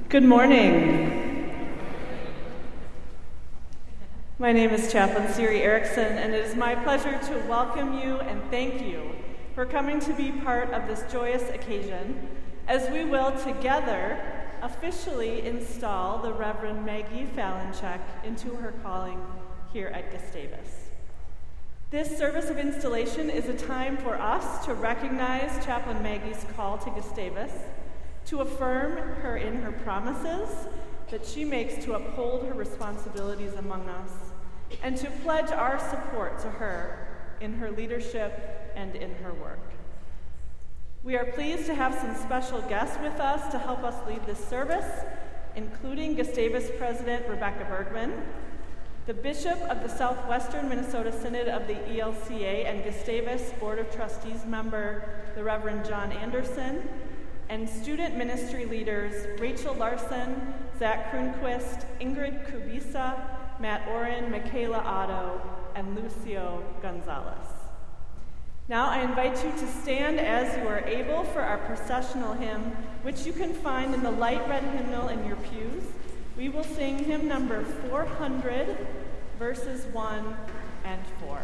Good morning. My name is Chaplain Siri Erickson, and it is my pleasure to welcome you and thank you for coming to be part of this joyous occasion as we will together officially install the Reverend Maggie Falinchek into her calling here at Gustavus. This service of installation is a time for us to recognize Chaplain Maggie's call to Gustavus, to affirm her in her promises that she makes to uphold her responsibilities among us, and to pledge our support to her in her leadership and in her work. We are pleased to have some special guests with us to help us lead this service, including Gustavus President Rebecca Bergman, the Bishop of the Southwestern Minnesota Synod of the ELCA and Gustavus Board of Trustees member, the Reverend John Anderson, and student ministry leaders Rachel Larson, Zach Kronquist, Ingrid Kubisa, Matt Oren, Michaela Otto, and Lucio Gonzalez. Now I invite you to stand as you are able for our processional hymn, which you can find in the light red hymnal in your pews. We will sing hymn number 400, verses 1 and 4.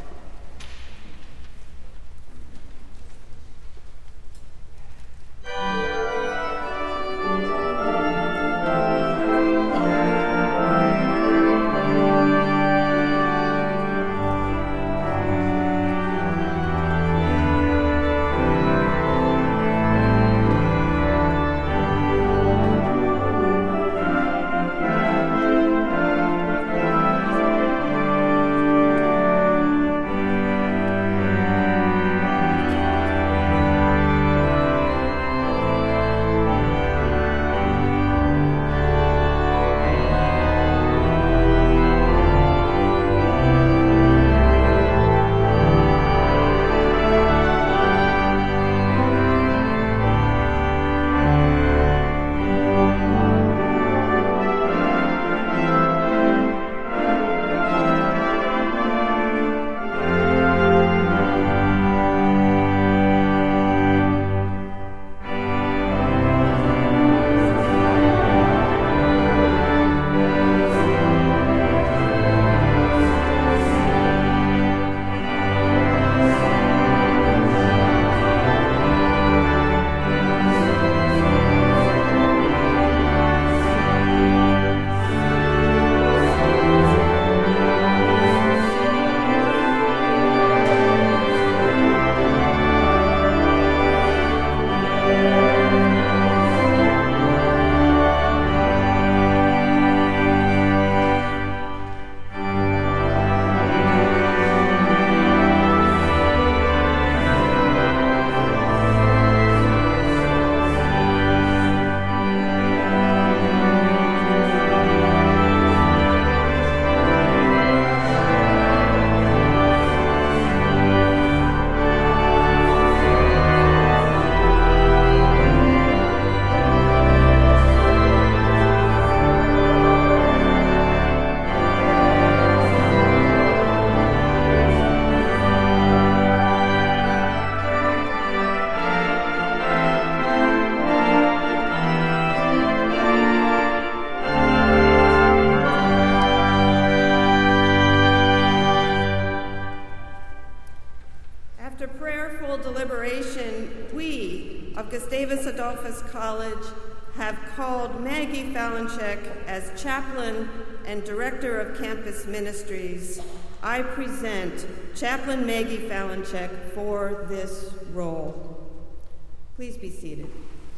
College have called Maggie Falinchek as chaplain and director of campus ministries. I present Chaplain Maggie Falinchek for this role. Please be seated.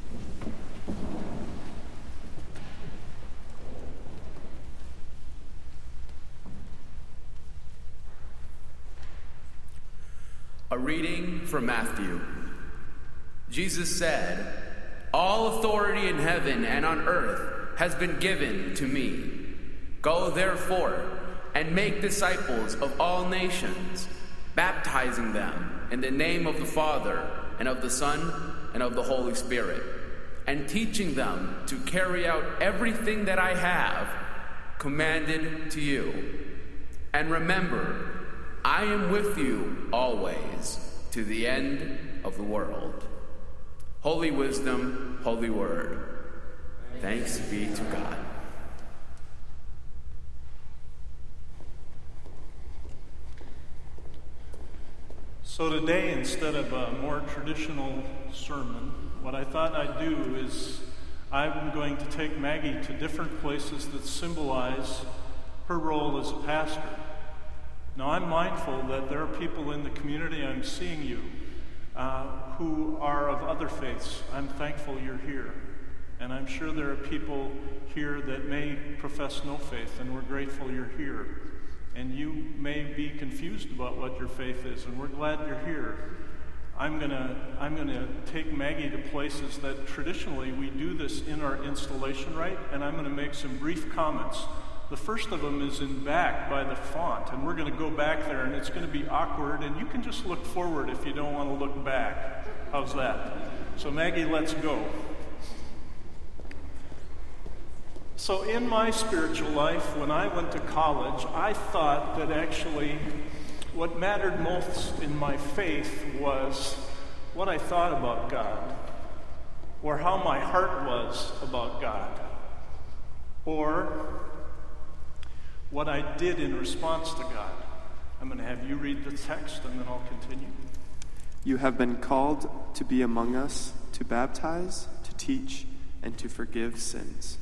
A reading from Matthew. Jesus said, "All authority in heaven and on earth has been given to me. Go therefore and make disciples of all nations, baptizing them in the name of the Father and of the Son and of the Holy Spirit, and teaching them to carry out everything that I have commanded to you. And remember, I am with you always to the end of the world." Holy wisdom, holy word. Thanks be to God. So today, instead of a more traditional sermon, what I thought I'd do is I'm going to take Maggie to different places that symbolize her role as a pastor. Now, I'm mindful that there are people in the community I'm seeing you who are of other faiths. I'm thankful you're here. And I'm sure there are people here that may profess no faith, and we're grateful you're here. And you may be confused about what your faith is, and we're glad you're here. I'm gonna take Maggie to places that traditionally we do this in our installation rite, and I'm gonna make some brief comments. The first of them is in back by the font, and we're gonna go back there, and it's gonna be awkward, and you can just look forward if you don't want to look back. How's that? So Maggie, let's go. So in my spiritual life, when I went to college, I thought that actually what mattered most in my faith was what I thought about God, or how my heart was about God, or what I did in response to God. I'm going to have you read the text, and then I'll continue. You have been called to be among us, to baptize, to teach, and to forgive sins.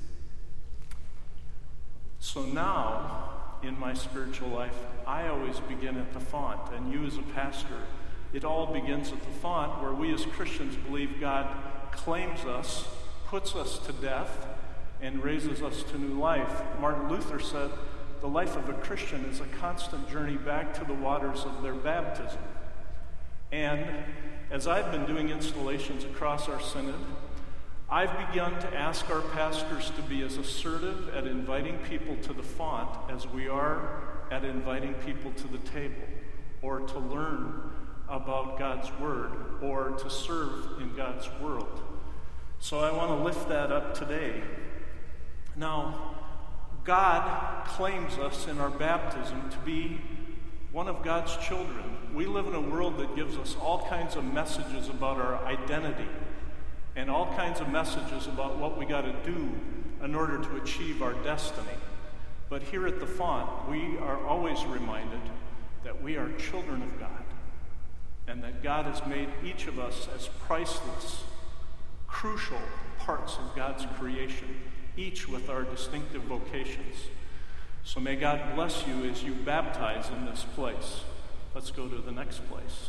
So now, in my spiritual life, I always begin at the font, and you as a pastor, it all begins at the font, where we as Christians believe God claims us, puts us to death, and raises us to new life. Martin Luther said, the life of a Christian is a constant journey back to the waters of their baptism. And as I've been doing installations across our synod, I've begun to ask our pastors to be as assertive at inviting people to the font as we are at inviting people to the table, or to learn about God's Word, or to serve in God's world. So I want to lift that up today. Now, God claims us in our baptism to be one of God's children. We live in a world that gives us all kinds of messages about our identity, and all kinds of messages about what we got to do in order to achieve our destiny. But here at the font, we are always reminded that we are children of God, and that God has made each of us as priceless, crucial parts of God's creation, each with our distinctive vocations. So may God bless you as you baptize in this place. Let's go to the next place.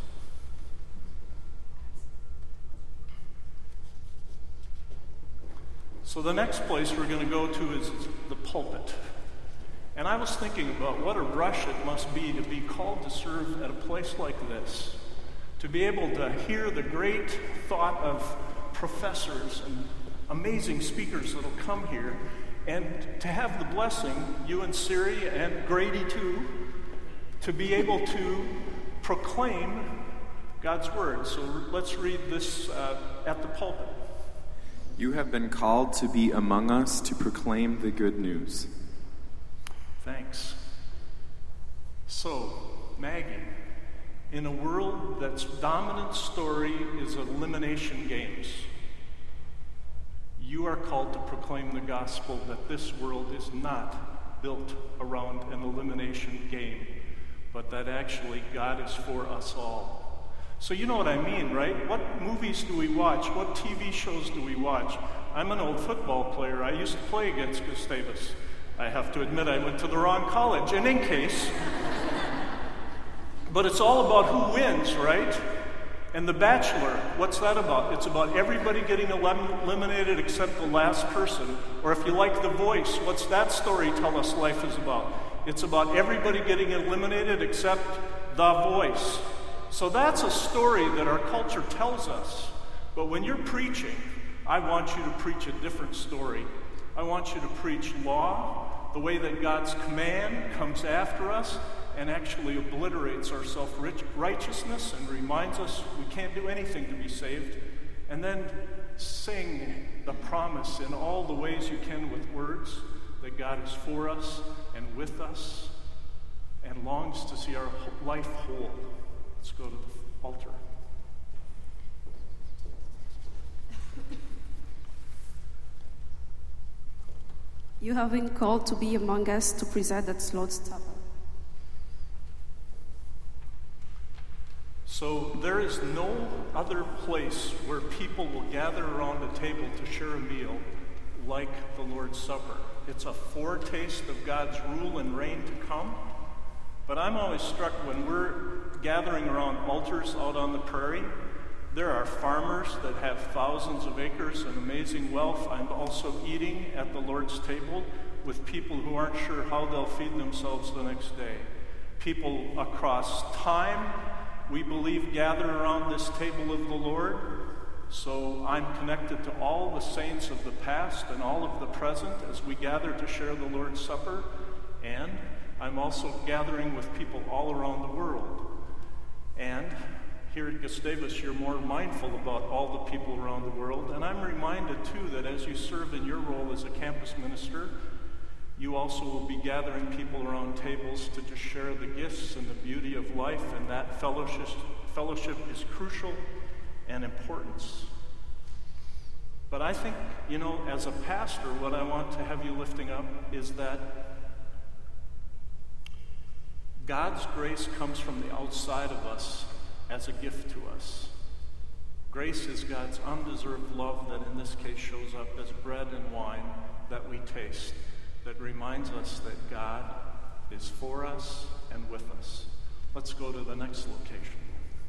So the next place we're going to go to is the pulpit. And I was thinking about what a rush it must be to be called to serve at a place like this, to be able to hear the great thought of professors and amazing speakers that'll come here, and to have the blessing, you and Siri and Grady too, to be able to proclaim God's Word. So let's read this at the pulpit. You have been called to be among us to proclaim the good news. Thanks. So, Maggie, in a world that's dominant story is elimination games, you are called to proclaim the gospel that this world is not built around an elimination game, but that actually God is for us all. So you know what I mean, right? What movies do we watch? What TV shows do we watch? I'm an old football player. I used to play against Gustavus. I have to admit I went to the wrong college, and in case. But it's all about who wins, right? And The Bachelor, what's that about? It's about everybody getting eliminated except the last person. Or if you like The Voice, what's that story tell us life is about? It's about everybody getting eliminated except the voice. So that's a story that our culture tells us. But when you're preaching, I want you to preach a different story. I want you to preach law, the way that God's command comes after us and actually obliterates our self-righteousness and reminds us we can't do anything to be saved. And then sing the promise in all the ways you can with words that God is for us and with us and longs to see our life whole. Let's go to the altar. You have been called to be among us to preside at the Lord's Supper. So there is no other place where people will gather around a table to share a meal like the Lord's Supper. It's a foretaste of God's rule and reign to come. But I'm always struck when we're gathering around altars out on the prairie. There are farmers that have thousands of acres and amazing wealth. I'm also eating at the Lord's table with people who aren't sure how they'll feed themselves the next day. People across time, we believe, gather around this table of the Lord. So I'm connected to all the saints of the past and all of the present as we gather to share the Lord's Supper. And I'm also gathering with people all around the world. And here at Gustavus, you're more mindful about all the people around the world. And I'm reminded, too, that as you serve in your role as a campus minister, you also will be gathering people around tables to just share the gifts and the beauty of life, and that fellowship is crucial and important. But I think, as a pastor, what I want to have you lifting up is that God's grace comes from the outside of us as a gift to us. Grace is God's undeserved love that in this case shows up as bread and wine that we taste, that reminds us that God is for us and with us. Let's go to the next location.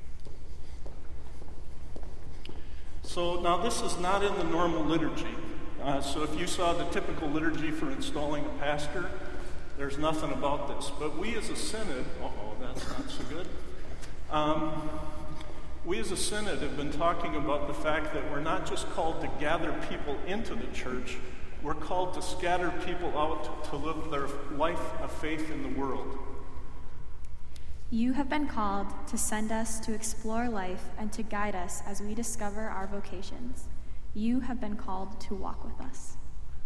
So now this is not in the normal liturgy. So if you saw the typical liturgy for installing a pastor, there's nothing about this. But we as a synod, that's not so good. We as a synod have been talking about the fact that we're not just called to gather people into the church, we're called to scatter people out to live their life of faith in the world. You have been called to send us to explore life and to guide us as we discover our vocations. You have been called to walk with us.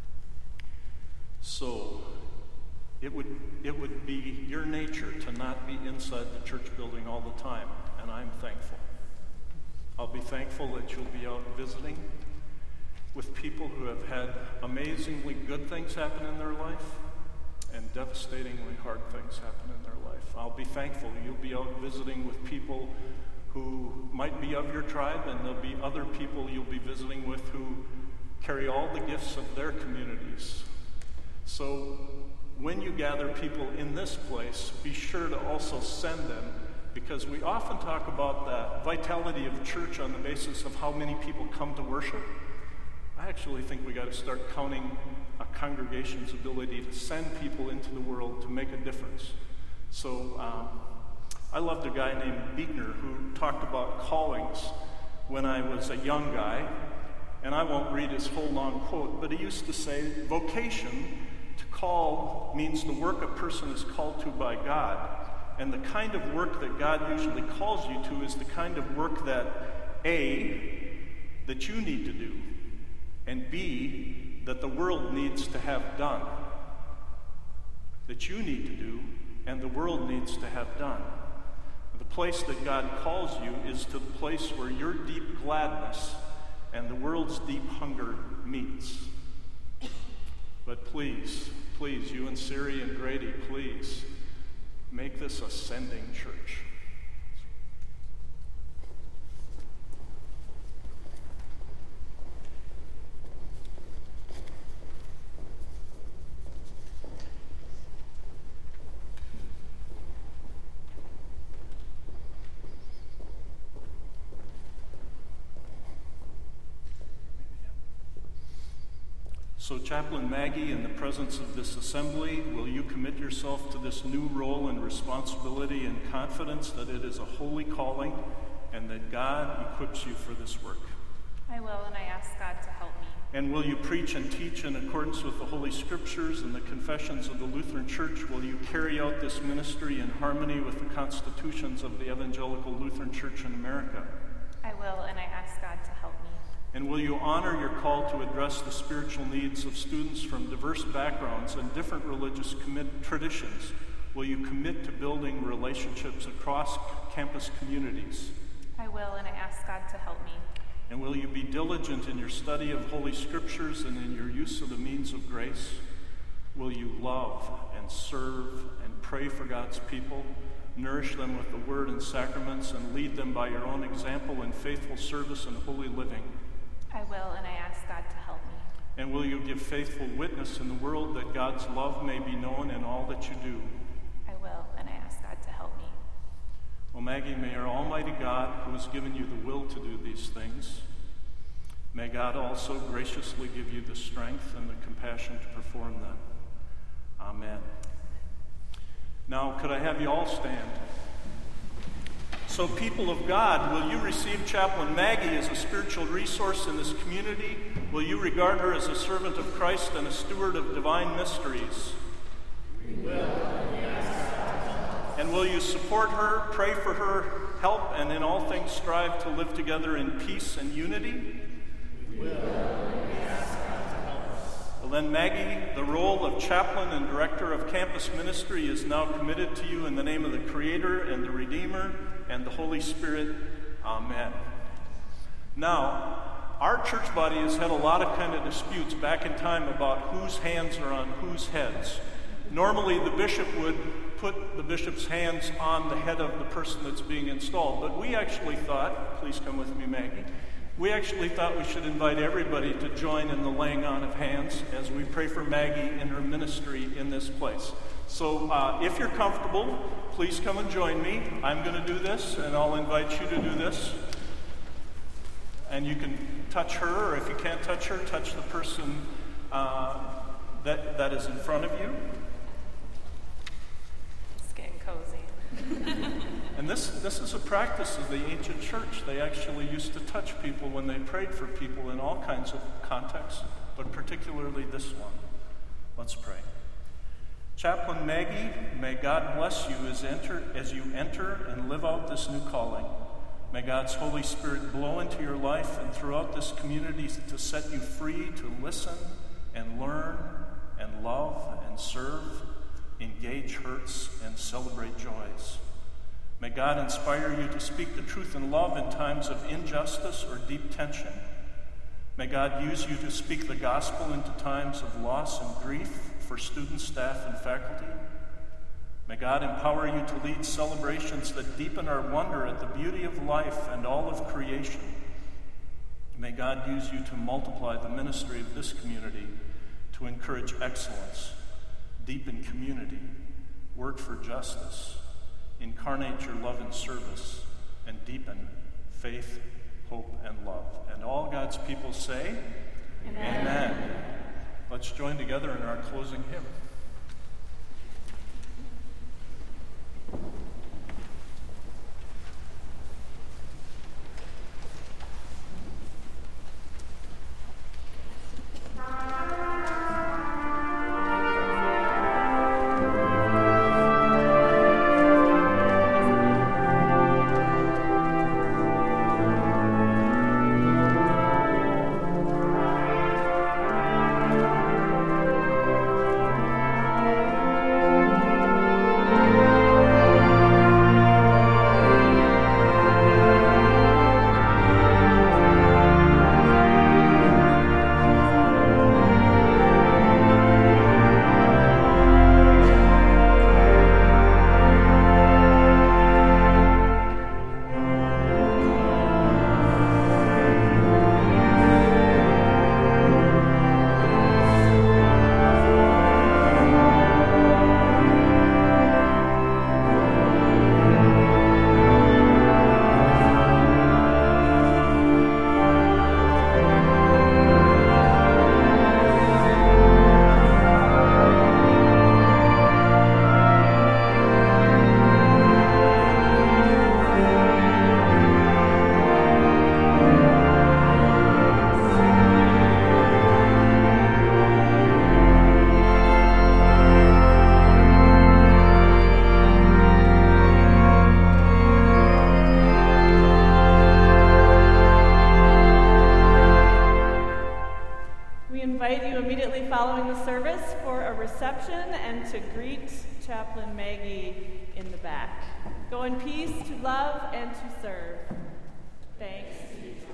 So, it would be your nature to not be inside the church building all the time, and I'm thankful. I'll be thankful that you'll be out visiting with people who have had amazingly good things happen in their life and devastatingly hard things happen in their life. I'll be thankful you'll be out visiting with people who might be of your tribe, and there'll be other people you'll be visiting with who carry all the gifts of their communities. So when you gather people in this place, be sure to also send them, because we often talk about the vitality of church on the basis of how many people come to worship. I actually think we got to start counting a congregation's ability to send people into the world to make a difference. So I loved a guy named Buechner who talked about callings when I was a young guy, and I won't read his whole long quote, but he used to say, vocation, to call, means the work a person is called to by God. And the kind of work that God usually calls you to is the kind of work that, A, that you need to do, and B, that the world needs to have done. That you need to do, and the world needs to have done. The place that God calls you is to the place where your deep gladness and the world's deep hunger meets. But please, you and Siri and Grady, please, make this a sending church. So, Chaplain Maggie, in the presence of this assembly, will you commit yourself to this new role and responsibility in confidence that it is a holy calling and that God equips you for this work? I will, and I ask God to help me. And will you preach and teach in accordance with the Holy Scriptures and the confessions of the Lutheran Church? Will you carry out this ministry in harmony with the constitutions of the Evangelical Lutheran Church in America? I will, and I ask God to help me. And will you honor your call to address the spiritual needs of students from diverse backgrounds and different religious traditions? Will you commit to building relationships across campus communities? I will, and I ask God to help me. And will you be diligent in your study of Holy Scriptures and in your use of the means of grace? Will you love and serve and pray for God's people, nourish them with the word and sacraments, and lead them by your own example in faithful service and holy living? I will, and I ask God to help me. And will you give faithful witness in the world that God's love may be known in all that you do? I will, and I ask God to help me. Well, Maggie, may our Almighty God, who has given you the will to do these things, may God also graciously give you the strength and the compassion to perform them. Amen. Now, could I have you all stand? So, people of God, will you receive Chaplain Maggie as a spiritual resource in this community? Will you regard her as a servant of Christ and a steward of divine mysteries? We will. And will you support her, pray for her, help, and in all things strive to live together in peace and unity? We will. We ask God to help us. Well then, Maggie, the role of chaplain and director of campus ministry is now committed to you in the name of the Creator and the Redeemer and the Holy Spirit. Amen. Now, our church body has had a lot of kind of disputes back in time about whose hands are on whose heads. Normally, the bishop would put the bishop's hands on the head of the person that's being installed. But we actually thought, please come with me, Maggie, we actually thought we should invite everybody to join in the laying on of hands as we pray for Maggie in her ministry in this place. So if you're comfortable, please come and join me. I'm going to do this, and I'll invite you to do this. And you can touch her, or if you can't touch her, touch the person that is in front of you. And this is a practice of the ancient church. They actually used to touch people when they prayed for people in all kinds of contexts, but particularly this one. Let's pray. Chaplain Maggie, may God bless you as you enter and live out this new calling. May God's Holy Spirit blow into your life and throughout this community to set you free to listen and learn and love and serve, engage hurts, and celebrate joys. May God inspire you to speak the truth in love in times of injustice or deep tension. May God use you to speak the gospel into times of loss and grief for students, staff, and faculty. May God empower you to lead celebrations that deepen our wonder at the beauty of life and all of creation. May God use you to multiply the ministry of this community to encourage excellence, deepen community, work for justice, incarnate your love and service, and deepen faith, hope, and love. And all God's people say, Amen. Amen. Let's join together in our closing hymn. And to greet Chaplain Maggie in the back. Go in peace to love and to serve. Thanks be to God.